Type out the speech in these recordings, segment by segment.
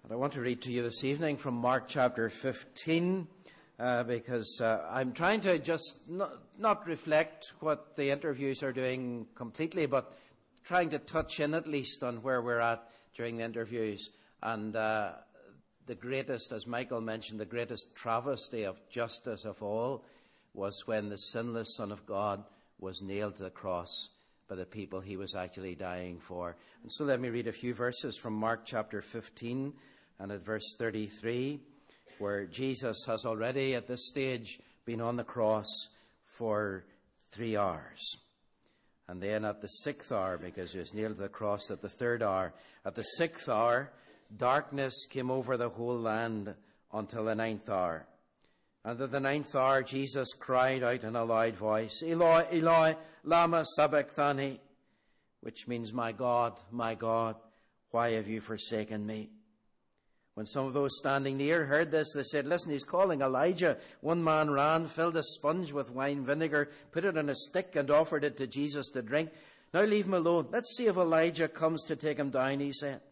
And I want to read to you this evening from Mark chapter 15, because I'm trying to just not reflect what the interviews are doing completely, but trying to touch in at least on where we're at during the interviews. And the greatest, as Michael mentioned, the greatest travesty of justice of all was when the sinless Son of God was nailed to the cross by the people he was actually dying for. And so let me read a few verses from Mark chapter 15 and at verse 33, where Jesus has already at this stage been on the cross for 3 hours. And then at the 6th hour, because he was nailed to the cross at the 3rd hour, at the 6th hour, darkness came over the whole land until the 9th hour. And at the 9th hour, Jesus cried out in a loud voice, Eloi, Eloi, lama sabachthani, which means, my God, why have you forsaken me? When some of those standing near heard this, they said, listen, he's calling Elijah. One man ran, filled a sponge with wine vinegar, put it on a stick and offered it to Jesus to drink. Now leave him alone. Let's see if Elijah comes to take him down, he said.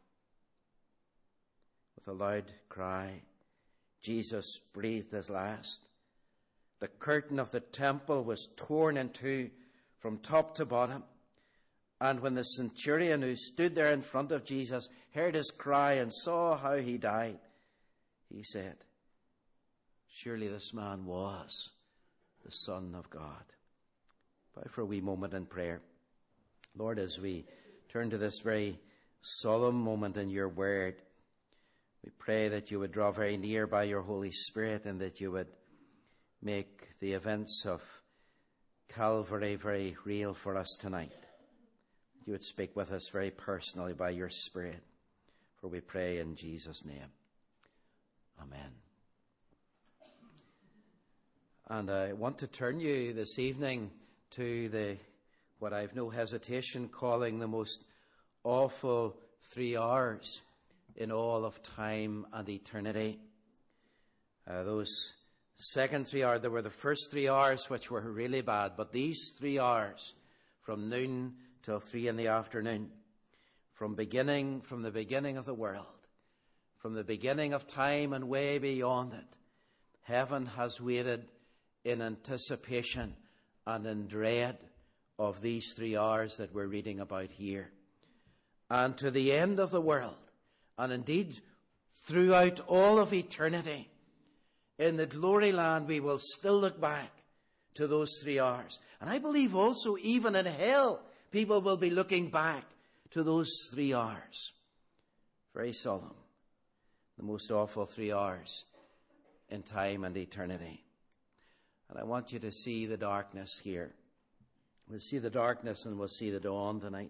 With a loud cry, Jesus breathed his last. The curtain of the temple was torn in two from top to bottom. And when the centurion who stood there in front of Jesus heard his cry and saw how he died, he said, surely this man was the Son of God. Bow for a wee moment in prayer. Lord, as we turn to this very solemn moment in your word, we pray that you would draw very near by your Holy Spirit and that you would make the events of Calvary very real for us tonight. You would speak with us very personally by your Spirit. For we pray in Jesus' name. Amen. And I want to turn you this evening to what I've no hesitation calling the most awful 3 hours in all of time and eternity. Those second 3 hours, there were the first 3 hours which were really bad, but these 3 hours from noon till 3 in the afternoon, from the beginning of the world, from the beginning of time and way beyond it, heaven has waited in anticipation and in dread of these 3 hours that we're reading about here. And to the end of the world, and indeed throughout all of eternity, in the glory land we will still look back to those 3 hours. And I believe also even in hell, people will be looking back to those 3 hours. Very solemn. The most awful 3 hours in time and eternity. And I want you to see the darkness here. We'll see the darkness and we'll see the dawn tonight.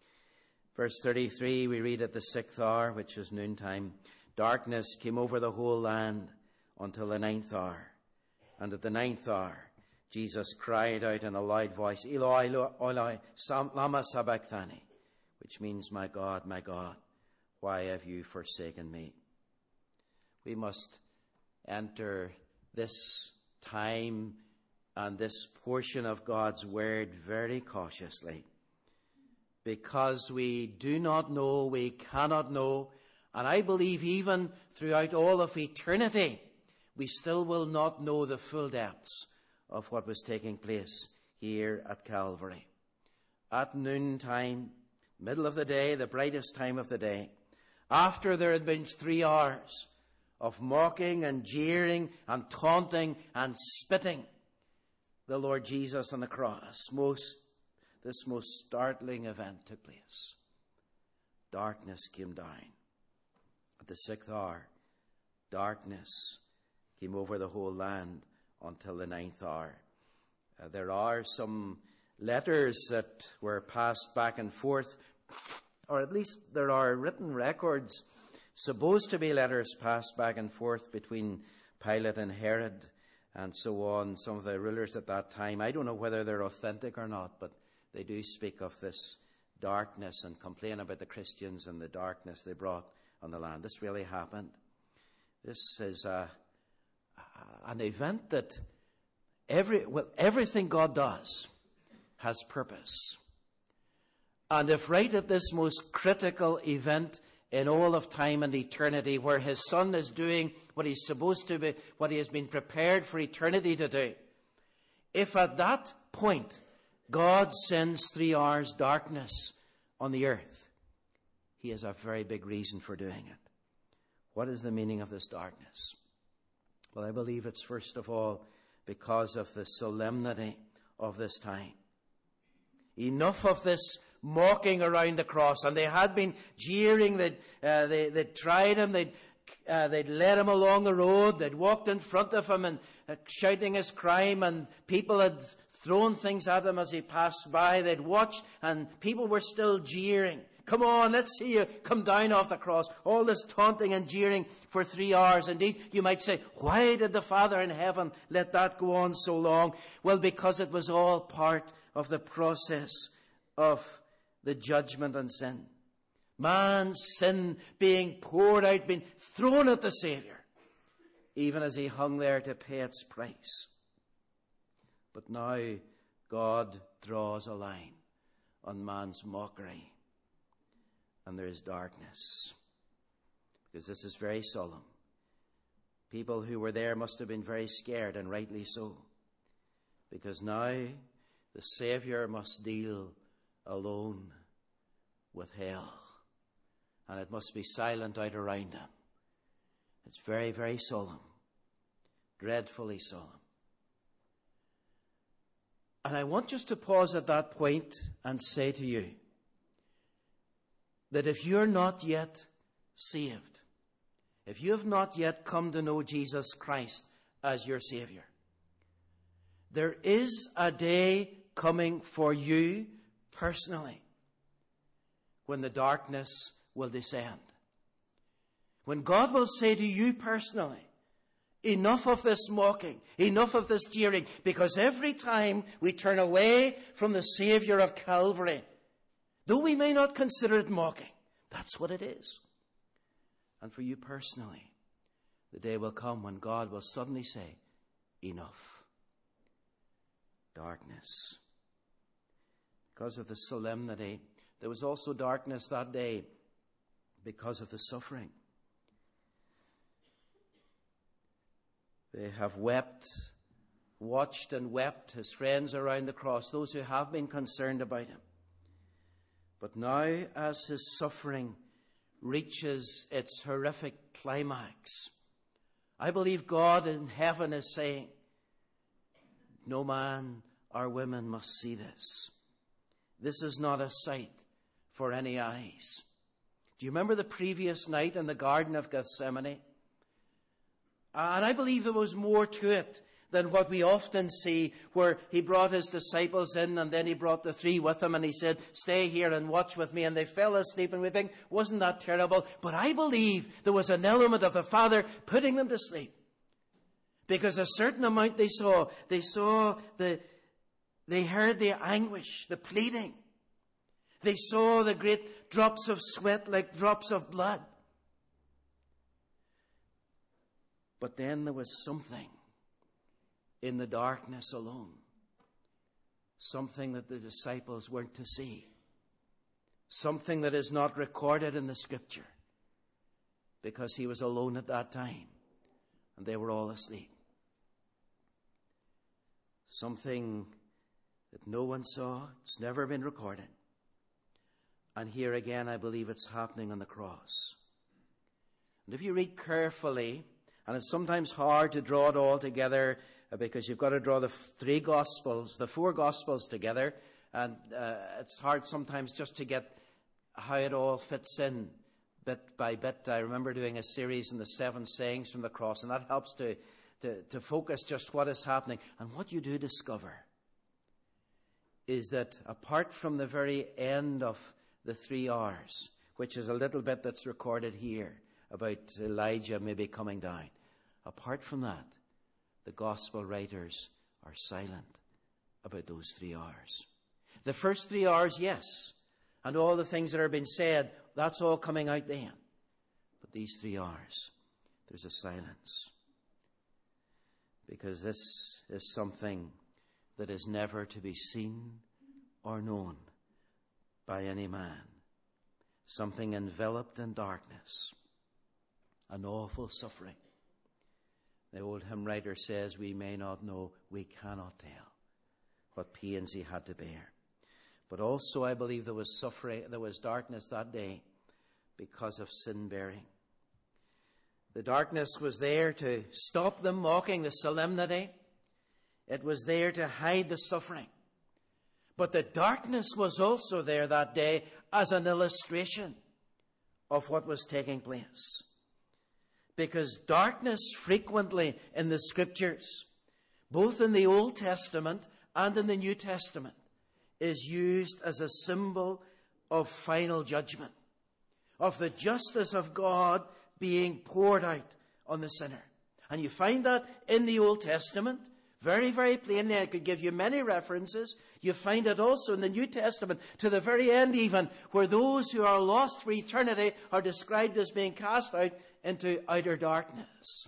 Verse 33, we read at the 6th hour, which is noontime, darkness came over the whole land until the 9th hour. And at the 9th hour, Jesus cried out in a loud voice, Eloi, Eloi, lama sabachthani, which means, my God, why have you forsaken me? We must enter this time and this portion of God's word very cautiously, because we do not know, we cannot know, and I believe even throughout all of eternity, we still will not know the full depths of what was taking place here at Calvary. At noontime, middle of the day, the brightest time of the day, after there had been 3 hours of mocking and jeering and taunting and spitting the Lord Jesus on the cross, this most startling event took place. Darkness came down. At the 6th hour, darkness came over the whole land until the 9th hour. There are some letters that were passed back and forth, or at least there are written records, supposed to be letters passed back and forth between Pilate and Herod and so on, some of the rulers at that time. I don't know whether they're authentic or not, but they do speak of this darkness and complain about the Christians and the darkness they brought on the land. This really happened. This is an event that everything God does has purpose. And if right at this most critical event in all of time and eternity, where his Son is doing what he's supposed to be, what he has been prepared for eternity to do. If at that point God sends 3 hours darkness on the earth, he has a very big reason for doing it. What is the meaning of this darkness? Well, I believe it's first of all because of the solemnity of this time. Enough of this mocking around the cross. And they had been jeering. They'd tried him. They'd led him along the road. They'd walked in front of him and shouting his crime. And people had thrown things at him as he passed by. They'd watched and people were still jeering. Come on, let's see you come down off the cross. All this taunting and jeering for 3 hours. Indeed, you might say, why did the Father in heaven let that go on so long? Well, because it was all part of the process of the judgment and sin. Man's sin being poured out, being thrown at the Savior, even as he hung there to pay its price. But now God draws a line on man's mockery. And there is darkness. Because this is very solemn. People who were there must have been very scared, and rightly so. Because now the Savior must deal alone with hell. And it must be silent out around him. It's very, very solemn. Dreadfully solemn. And I want just to pause at that point and say to you that if you're not yet saved, if you have not yet come to know Jesus Christ as your Savior, there is a day coming for you personally when the darkness will descend. When God will say to you personally, enough of this mocking, enough of this jeering, because every time we turn away from the Savior of Calvary, though we may not consider it mocking, that's what it is. And for you personally, the day will come when God will suddenly say, enough. Darkness. Because of the solemnity, there was also darkness that day because of the suffering. They have wept, watched and wept, his friends around the cross, those who have been concerned about him. But now, as his suffering reaches its horrific climax, I believe God in heaven is saying, no man or woman must see this. This is not a sight for any eyes. Do you remember the previous night in the Garden of Gethsemane? And I believe there was more to it than what we often see, where he brought his disciples in and then he brought the 3 with him and he said, stay here and watch with me. And they fell asleep and we think, wasn't that terrible? But I believe there was an element of the Father putting them to sleep. Because a certain amount they saw. They heard the anguish, the pleading. They saw the great drops of sweat like drops of blood. But then there was something in the darkness alone. Something that the disciples weren't to see. Something that is not recorded in the Scripture. Because he was alone at that time. And they were all asleep. Something that no one saw. It's never been recorded. And here again, I believe it's happening on the cross. And if you read carefully, and it's sometimes hard to draw it all together because you've got to draw the 4 Gospels together. And it's hard sometimes just to get how it all fits in bit by bit. I remember doing a series on the 7 sayings from the cross, and that helps to focus just what is happening. And what you do discover is that apart from the very end of the 3 hours, which is a little bit that's recorded here about Elijah maybe coming down, apart from that, the gospel writers are silent about those 3 hours. The first 3 hours, yes, and all the things that are being said, that's all coming out then. But these 3 hours, there's a silence. Because this is something that is never to be seen or known by any man. something enveloped in darkness, an awful suffering. The old hymn writer says, we may not know, we cannot tell what pains he had to bear. But also I believe there was suffering, there was darkness that day because of sin bearing. The darkness was there to stop them mocking the solemnity. It was there to hide the suffering. But the darkness was also there that day as an illustration of what was taking place. Because darkness frequently in the Scriptures, both in the Old Testament and in the New Testament, is used as a symbol of final judgment, of the justice of God being poured out on the sinner. And you find that in the Old Testament, very, very plainly. I could give you many references. You find it also in the New Testament, to the very end even, where those who are lost for eternity are described as being cast out into outer darkness.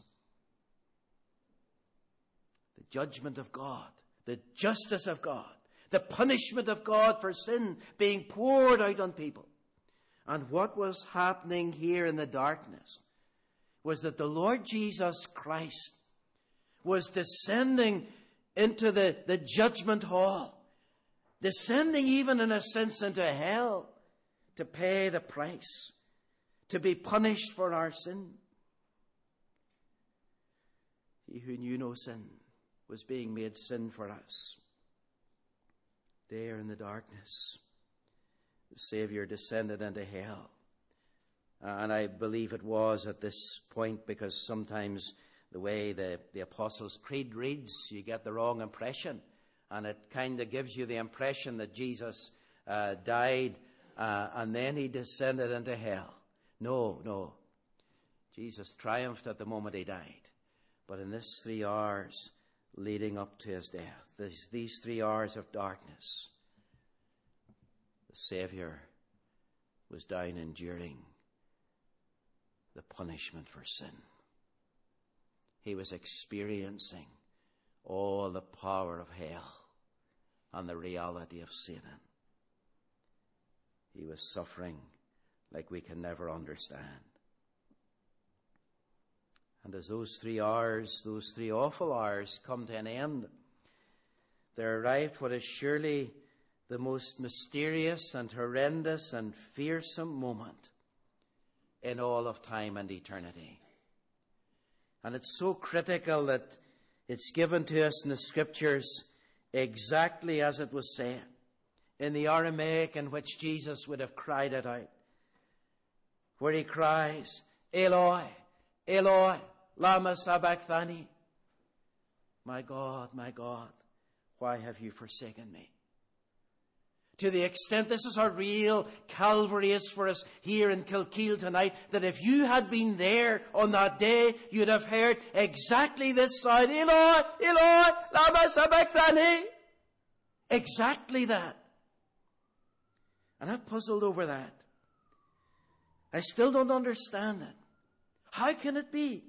The judgment of God, the justice of God, the punishment of God for sin being poured out on people. And what was happening here in the darkness was that the Lord Jesus Christ was descending into the judgment hall, descending even in a sense into hell to pay the price, to be punished for our sin. He who knew no sin was being made sin for us. There in the darkness, the Savior descended into hell. And I believe it was at this point, because sometimes the way the Apostles' Creed reads, you get the wrong impression. And it kind of gives you the impression that Jesus died and then he descended into hell. No. Jesus triumphed at the moment he died. But in this 3 hours leading up to his death, these 3 hours of darkness, the Savior was down enduring the punishment for sin. He was experiencing all the power of hell and the reality of Satan. He was suffering like we can never understand. And as those 3 hours, those 3 awful hours come to an end, there arrived what is surely the most mysterious and horrendous and fearsome moment in all of time and eternity. And it's so critical that it's given to us in the Scriptures exactly as it was said, in the Aramaic in which Jesus would have cried it out, where he cries, Eloi, Eloi, lama sabachthani. My God, why have you forsaken me? To the extent this is how real Calvary is for us here in Kilkeel tonight, that if you had been there on that day, you'd have heard exactly this sound, Eloi, Eloi, lama sabachthani. Exactly that. And I've puzzled over that. I still don't understand it. How can it be?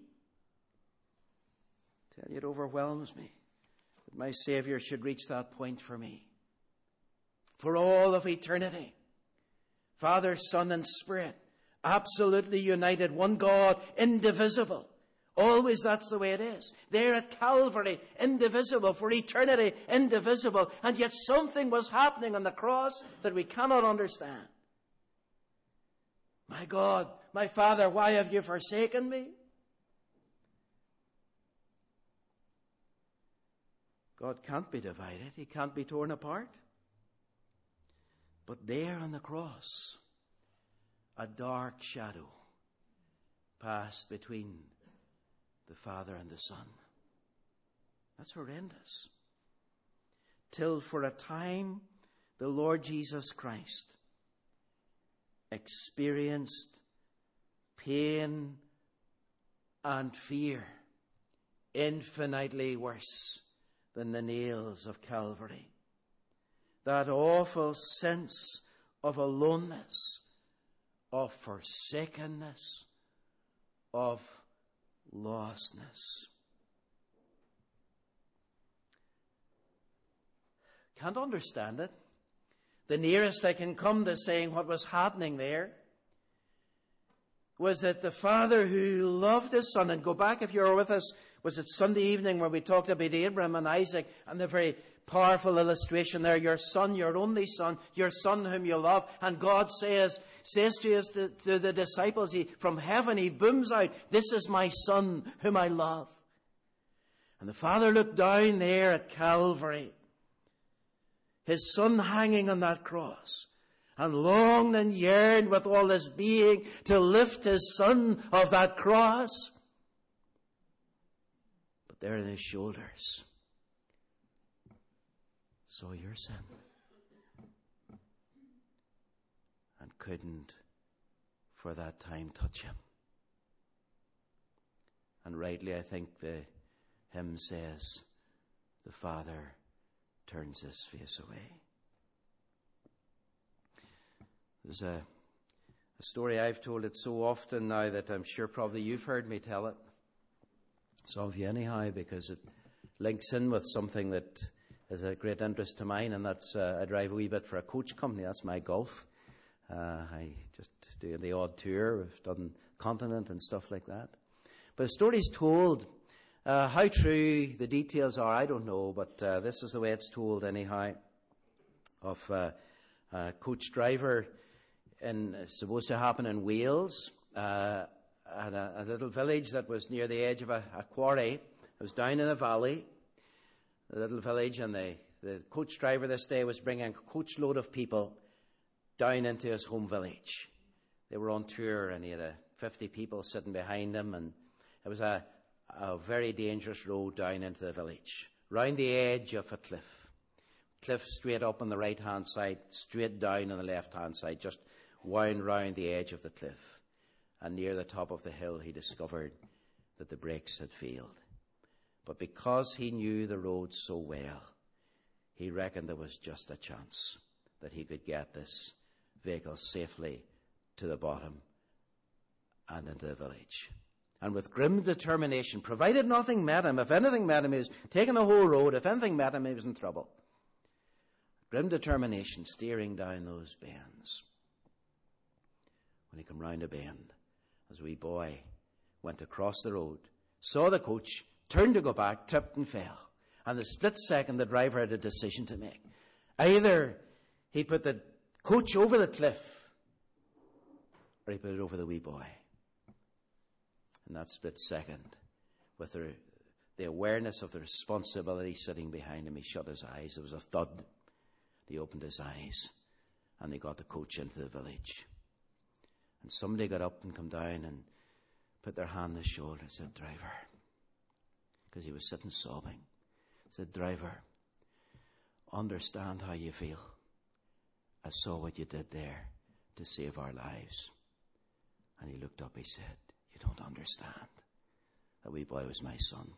I tell you, it overwhelms me that my Savior should reach that point for me. For all of eternity, Father, Son, and Spirit, absolutely united, one God, indivisible. Always that's the way it is. There at Calvary, indivisible, for eternity, indivisible. And yet something was happening on the cross that we cannot understand. My God, my Father, why have you forsaken me? God can't be divided. He can't be torn apart. But there on the cross, a dark shadow passed between the Father and the Son. That's horrendous. Till for a time, the Lord Jesus Christ experienced pain and fear infinitely worse than the nails of Calvary. That awful sense of aloneness, of forsakenness, of lostness. Can't understand it. The nearest I can come to saying what was happening there was that the Father who loved His Son, and go back if you were with us, was it Sunday evening where we talked about Abraham and Isaac and the very powerful illustration there, your son, your only son, your son whom you love. And God says to us, to the disciples, from heaven He booms out, this is my Son whom I love. And the Father looked down there at Calvary, His Son hanging on that cross, and longed and yearned with all His being to lift His Son off that cross. But there in His shoulders saw your sin and couldn't for that time touch Him. And rightly, I think the hymn says, the Father turns His face away. There's a story I've told it so often now that I'm sure probably you've heard me tell it. Some of you anyhow, because it links in with something that is a great interest to mine, and that's I drive a wee bit for a coach company. That's my golf. I just do the odd tour. We've done continent and stuff like that. But the story's told. How true the details are, I don't know, but this is the way it's told anyhow, of a coach driver supposed to happen in Wales, at a little village that was near the edge of a quarry. It was down in a valley, the little village, and the coach driver this day was bringing a coachload of people down into his home village. They were on tour, and he had 50 people sitting behind him, and it was a very dangerous road down into the village, round the edge of a cliff straight up on the right-hand side, straight down on the left-hand side, just wound round the edge of the cliff. And near the top of the hill, he discovered that the brakes had failed. But because he knew the road so well, he reckoned there was just a chance that he could get this vehicle safely to the bottom and into the village. And with grim determination, provided nothing met him, if anything met him, he was taking the whole road. If anything met him, he was in trouble. Grim determination, steering down those bends. When he came round a bend, as a wee boy went across the road, saw the coach, turned to go back, tripped and fell. And the split second, the driver had a decision to make. Either he put the coach over the cliff, or he put it over the wee boy. In that split second, with the awareness of the responsibility sitting behind him, he shut his eyes. There was a thud. He opened his eyes, and they got the coach into the village. And somebody got up and come down and put their hand on his shoulder and said, "Driver," because he was sitting sobbing, said, "Driver, understand how you feel. I saw what you did there to save our lives." And he looked up, he said, "You don't understand. That wee boy was my son."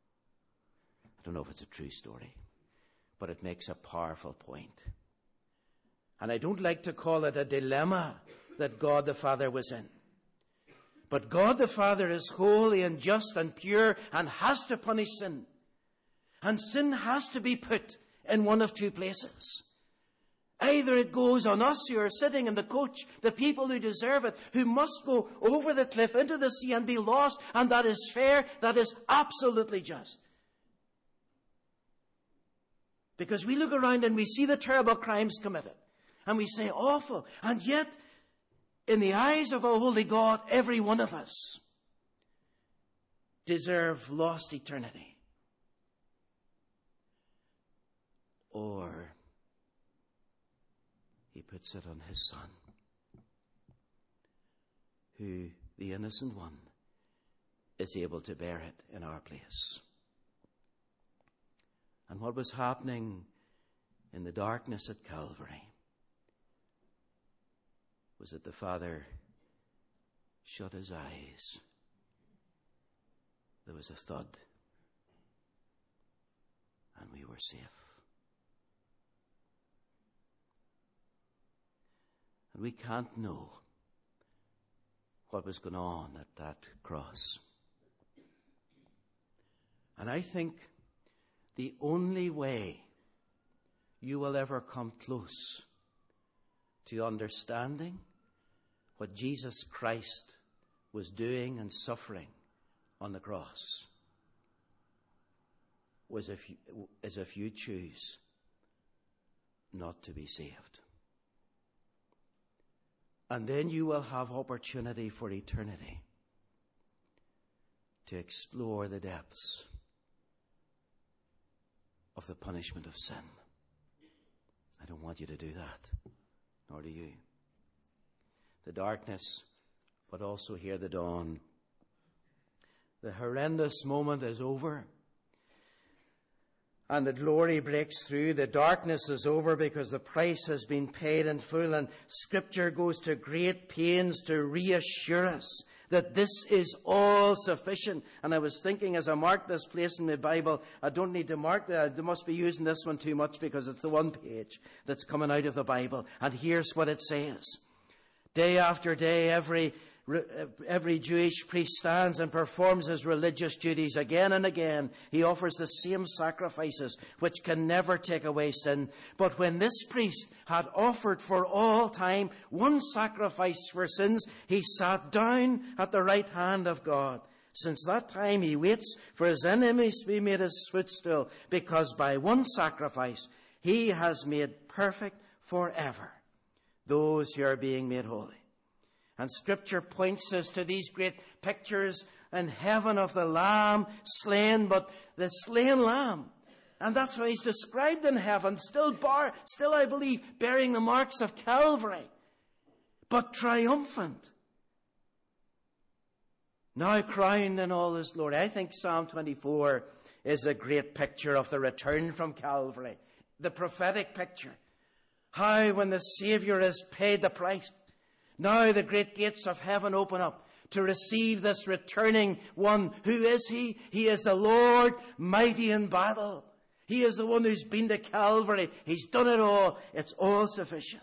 I don't know if it's a true story, but it makes a powerful point. And I don't like to call it a dilemma that God the Father was in. But God the Father is holy and just and pure and has to punish sin. And sin has to be put in one of two places. Either it goes on us who are sitting in the coach, the people who deserve it, who must go over the cliff into the sea and be lost, and that is fair, that is absolutely just. Because we look around and we see the terrible crimes committed, and we say, awful, and yet, in the eyes of a holy God, every one of us deserve lost eternity. Or He puts it on His Son, who, the innocent one, is able to bear it in our place. And what was happening in the darkness at Calvary was that the Father shut His eyes. There was a thud, and we were safe. And we can't know what was going on at that cross. And I think the only way you will ever come close to understanding what Jesus Christ was doing and suffering on the cross was as if you choose not to be saved. And then you will have opportunity for eternity to explore the depths of the punishment of sin. I don't want you to do that, nor do you. The darkness, but also here the dawn. The horrendous moment is over, and the glory breaks through. The darkness is over because the price has been paid in full, and Scripture goes to great pains to reassure us that this is all sufficient. And I was thinking as I marked this place in my Bible, I don't need to mark that. I must be using this one too much because it's the one page that's coming out of the Bible. And here's what it says. Day after day, every Jewish priest stands and performs his religious duties again and again. He offers the same sacrifices which can never take away sin. But when this priest had offered for all time one sacrifice for sins, he sat down at the right hand of God. Since that time he waits for his enemies to be made his footstool, because by one sacrifice he has made perfect forever those who are being made holy. And Scripture points us to these great pictures in heaven of the Lamb slain, but the slain Lamb. And that's why he's described in heaven, still I believe, bearing the marks of Calvary, but triumphant. Now crowned in all his glory. I think Psalm 24 is a great picture of the return from Calvary. The prophetic picture. How when the Savior has paid the price, now the great gates of heaven open up to receive this returning one. Who is he? He is the Lord mighty in battle. He is the one who's been to Calvary. He's done it all. It's all sufficient.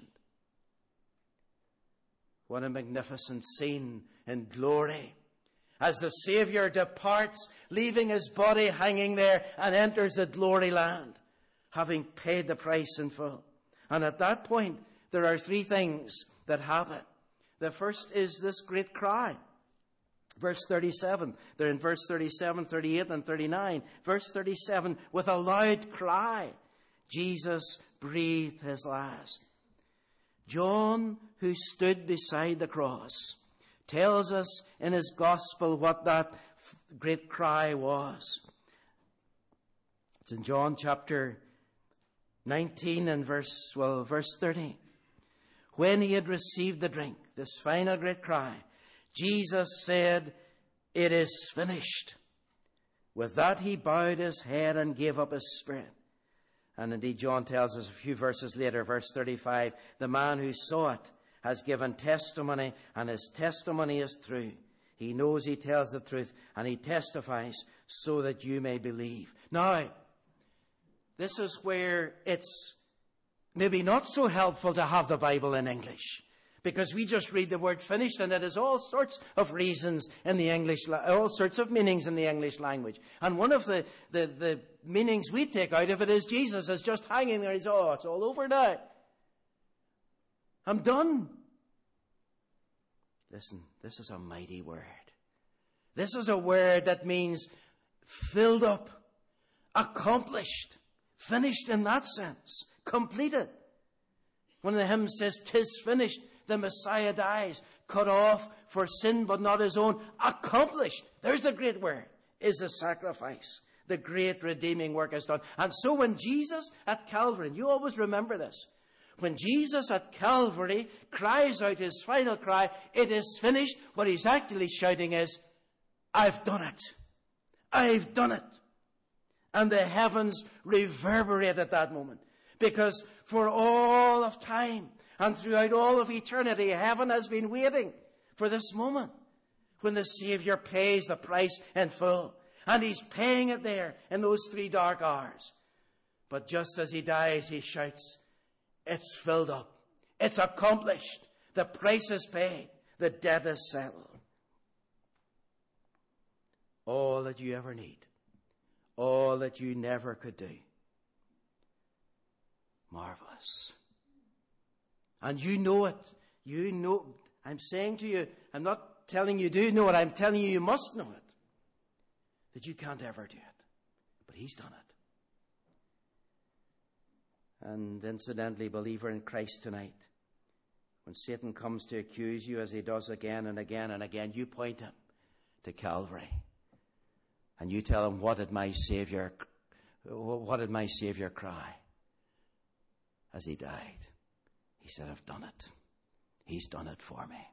What a magnificent scene in glory. As the Savior departs, leaving his body hanging there, and enters the glory land, having paid the price in full. And at that point, there are three things that happen. The first is this great cry. Verse 37. They're in verse 37, 38, and 39. Verse 37, with a loud cry, Jesus breathed his last. John, who stood beside the cross, tells us in his gospel what that great cry was. It's in John chapter 19 and verse 30. When he had received the drink, this final great cry, Jesus said, "It is finished." With that he bowed his head and gave up his spirit. And indeed John tells us a few verses later, verse 35, the man who saw it has given testimony, and his testimony is true. He knows he tells the truth, and he testifies so that you may believe. Now, this is where it's maybe not so helpful to have the Bible in English, because we just read the word finished, and it has all sorts of reasons in the English, all sorts of meanings in the English language. And one of the meanings we take out of it is Jesus is just hanging there. He's, it's all over now. I'm done. Listen, this is a mighty word. This is a word that means filled up, accomplished, finished in that sense, completed. One of the hymns says, "'Tis finished, the Messiah dies, cut off for sin but not his own." Accomplished, there's the great word, is the sacrifice. The great redeeming work is done. And so when Jesus at Calvary, and you always remember this, when Jesus at Calvary cries out his final cry, "It is finished," what he's actually shouting is, "I've done it. I've done it." And the heavens reverberate at that moment. Because for all of time and throughout all of eternity, heaven has been waiting for this moment when the Savior pays the price in full. And he's paying it there in those 3 dark hours. But just as he dies, he shouts, "It's filled up. It's accomplished. The price is paid. The debt is settled." All that you ever need. All that you never could do. Marvelous. And you know it. You know. I'm saying to you, I'm not telling you do know it. I'm telling you, you must know it. That you can't ever do it. But he's done it. And incidentally, believer in Christ tonight, when Satan comes to accuse you, as he does again and again and again, you point him to Calvary. And you tell him, what did my Savior cry as he died? He said, I've done it. He's done it for me.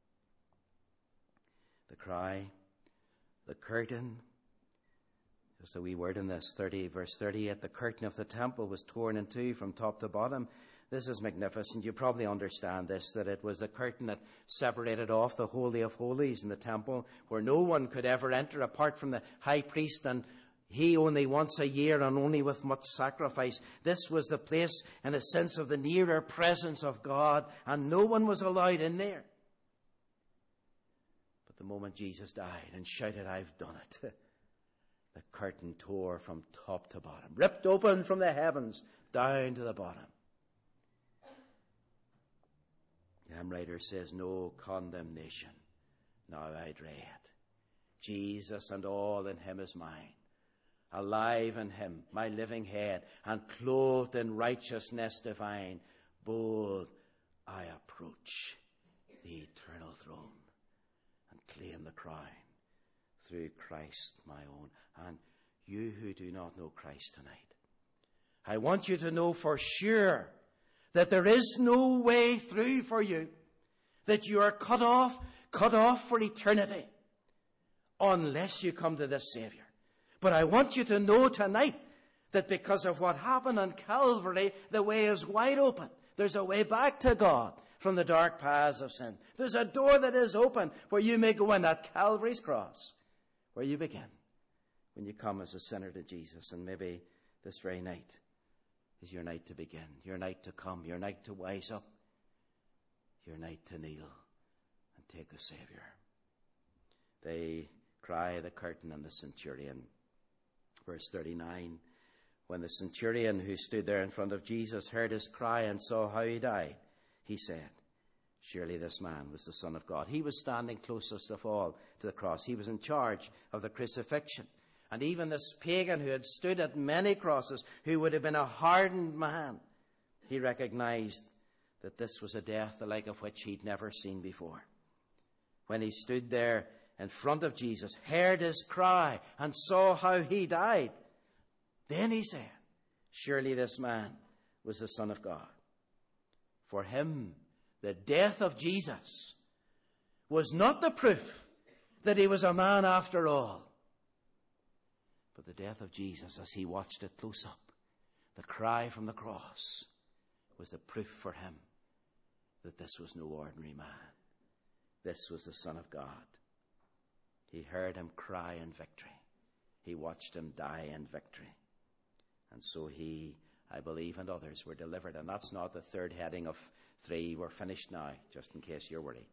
The cry, the curtain, just a wee word in this, verse 38, the curtain of the temple was torn in two from top to bottom. This is magnificent. You probably understand this, that it was the curtain that separated off the Holy of Holies in the temple, where no one could ever enter apart from the high priest, and he only once a year and only with much sacrifice. This was the place, in a sense, of the nearer presence of God, and no one was allowed in there. But the moment Jesus died and shouted, I've done it, the curtain tore from top to bottom, ripped open from the heavens down to the bottom. The hymn writer says, no condemnation now I dread. Jesus and all in him is mine. Alive in him, my living head, and clothed in righteousness divine. Bold I approach the eternal throne and claim the crown through Christ my own. And you who do not know Christ tonight, I want you to know for sure that there is no way through for you, that you are cut off for eternity, unless you come to this Savior. But I want you to know tonight that because of what happened on Calvary, the way is wide open. There's a way back to God from the dark paths of sin. There's a door that is open where you may go in at Calvary's cross, where you begin when you come as a sinner to Jesus. And maybe this very night is your night to begin, your night to come, your night to wise up, your night to kneel and take the Savior. They cry, the curtain, and the centurion. Verse 39, when the centurion who stood there in front of Jesus heard his cry and saw how he died, he said, surely this man was the Son of God. He was standing closest of all to the cross. He was in charge of the crucifixion. And even this pagan who had stood at many crosses, who would have been a hardened man, he recognized that this was a death the like of which he'd never seen before. When he stood there in front of Jesus, heard his cry, and saw how he died, then he said, surely this man was the Son of God. For him, the death of Jesus was not the proof that he was a man after all, but the death of Jesus, as he watched it close up, the cry from the cross, was the proof for him that this was no ordinary man. This was the Son of God. He heard him cry in victory. He watched him die in victory. And so he, I believe, and others were delivered. And that's not the third heading of 3. We're finished now, just in case you're worried.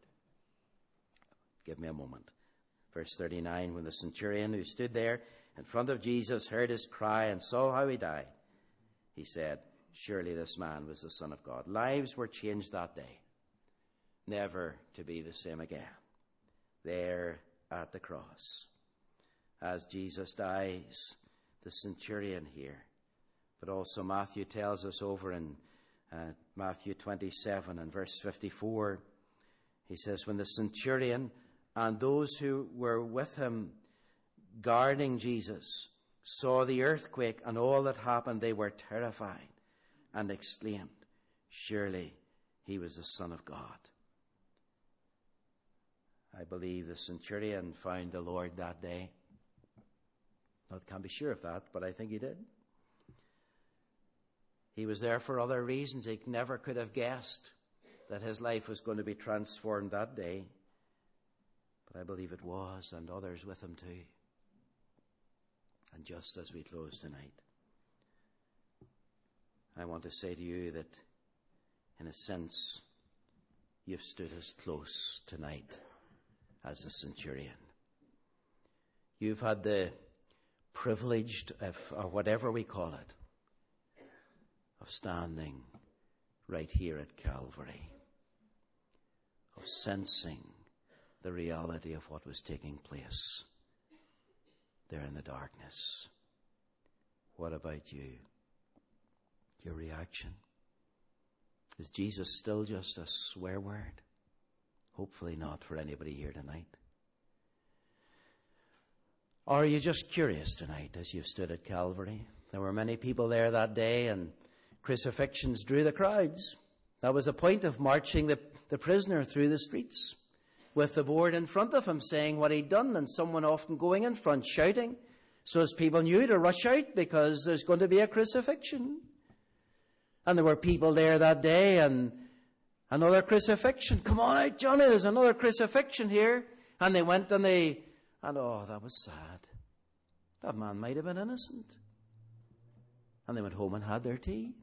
Give me a moment. Verse 39, when the centurion who stood there in front of Jesus heard his cry and saw how he died, he said, surely this man was the Son of God. Lives were changed that day, never to be the same again. There at the cross, as Jesus dies, the centurion here, but also Matthew tells us over in Matthew 27 and verse 54, he says, when the centurion and those who were with him guarding Jesus saw the earthquake and all that happened, they were terrified and exclaimed, surely he was the Son of God. I believe the centurion found the Lord that day. I can't be sure of that, but I think he did. He was there for other reasons. He never could have guessed that his life was going to be transformed that day. But I believe it was, and others with him too. And just as we close tonight, I want to say to you that, in a sense, you've stood as close tonight as the centurion. You've had the privilege of, or whatever we call it, of standing right here at Calvary, of sensing the reality of what was taking place there in the darkness. What about you? Your reaction? Is Jesus still just a swear word? Hopefully not for anybody here tonight. Or are you just curious tonight as you stood at Calvary? There were many people there that day, and crucifixions drew the crowds. That was the point of marching the prisoner through the streets, with the board in front of him saying what he'd done, and someone often going in front shouting, so as people knew to rush out because there's going to be a crucifixion. And there were people there that day, and another crucifixion. Come on out, Johnny, there's another crucifixion here. And they went and oh, that was sad. That man might have been innocent. And they went home and had their tea.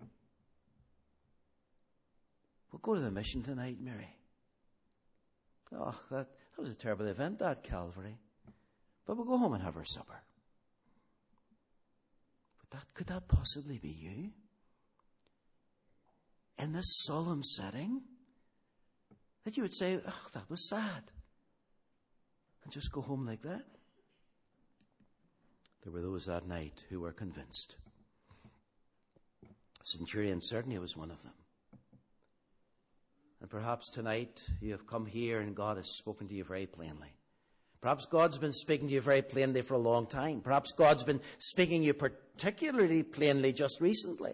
We'll go to the mission tonight, Mary. Oh, that was a terrible event, that Calvary. But we'll go home and have our supper. But could that possibly be you? In this solemn setting? That you would say, oh, that was sad. And just go home like that? There were those that night who were convinced. Centurion certainly was one of them. And perhaps tonight you have come here and God has spoken to you very plainly. Perhaps God's been speaking to you very plainly for a long time. Perhaps God's been speaking to you particularly plainly just recently.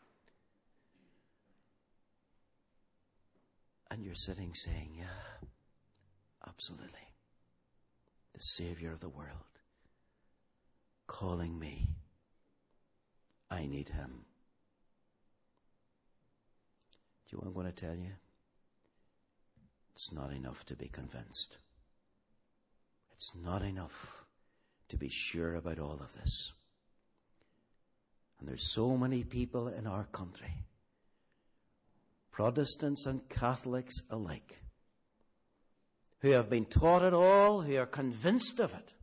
And you're sitting saying, yeah, absolutely. The Savior of the world calling me. I need him. Do you know what I'm going to tell you? It's not enough to be convinced. It's not enough to be sure about all of this. And there's so many people in our country, Protestants and Catholics alike, who have been taught it all, who are convinced of it,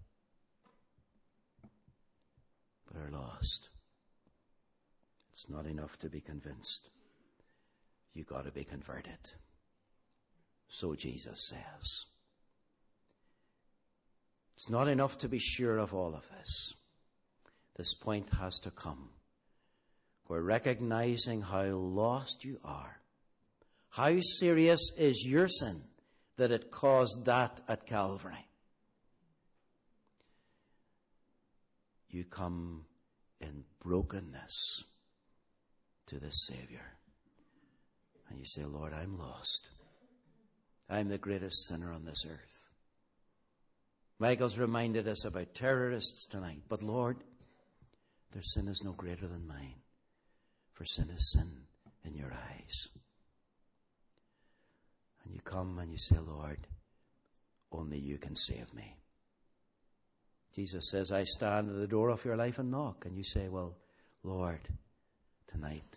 but are lost. It's not enough to be convinced. You've got to be converted. So Jesus says. It's not enough to be sure of all of this. This point has to come. We're recognizing how lost you are. How serious is your sin that it caused that at Calvary? You come in brokenness to this Savior. And you say, Lord, I'm lost. I'm the greatest sinner on this earth. Michael's reminded us about terrorists tonight. But Lord, their sin is no greater than mine. For sin is sin in your eyes. And you come and you say, Lord, only you can save me. Jesus says, I stand at the door of your life and knock. And you say, well, Lord, tonight,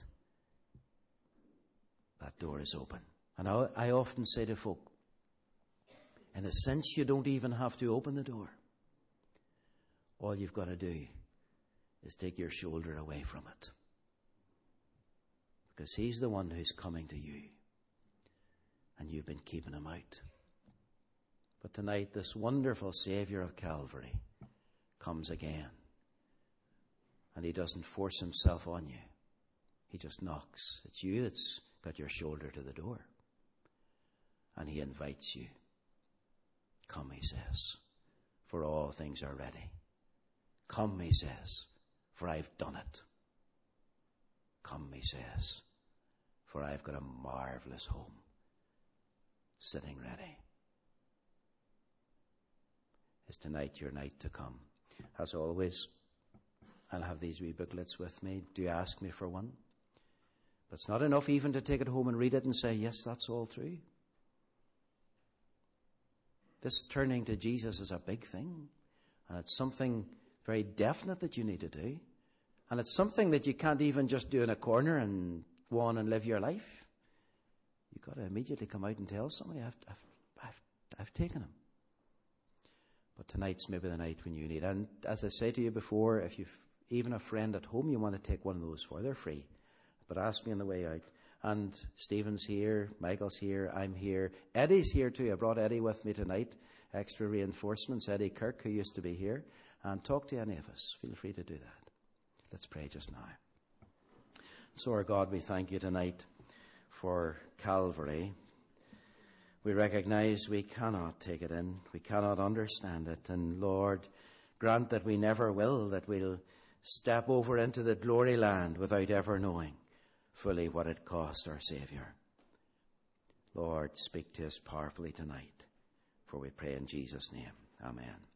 that door is open. And I often say to folk, in a sense, you don't even have to open the door. All you've got to do is take your shoulder away from it. Because he's the one who's coming to you. And you've been keeping him out. But tonight, this wonderful Savior of Calvary comes again. And he doesn't force himself on you. He just knocks. It's you that's got your shoulder to the door. And he invites you. Come, he says, for all things are ready. Come, he says, for I've done it. Come, he says, for I've got a marvelous home sitting ready. Is tonight your night to come? As always, I'll have these wee booklets with me. Do ask me for one. But it's not enough even to take it home and read it and say, yes, that's all true. This turning to Jesus is a big thing. And it's something very definite that you need to do. And it's something that you can't even just do in a corner and go on and live your life. You've got to immediately come out and tell somebody, I've taken him. But tonight's maybe the night when you need. And as I say to you before, if you've even a friend at home you want to take one of those for, they're free. But ask me on the way out. And Stephen's here, Michael's here, I'm here. Eddie's here too. I brought Eddie with me tonight. Extra reinforcements. Eddie Kirk, who used to be here. And talk to any of us. Feel free to do that. Let's pray just now. So, our God, we thank you tonight for Calvary. We recognize we cannot take it in. We cannot understand it. And Lord, grant that we never will, that we'll step over into the glory land without ever knowing fully what it cost our Saviour. Lord, speak to us powerfully tonight, for we pray in Jesus' name. Amen.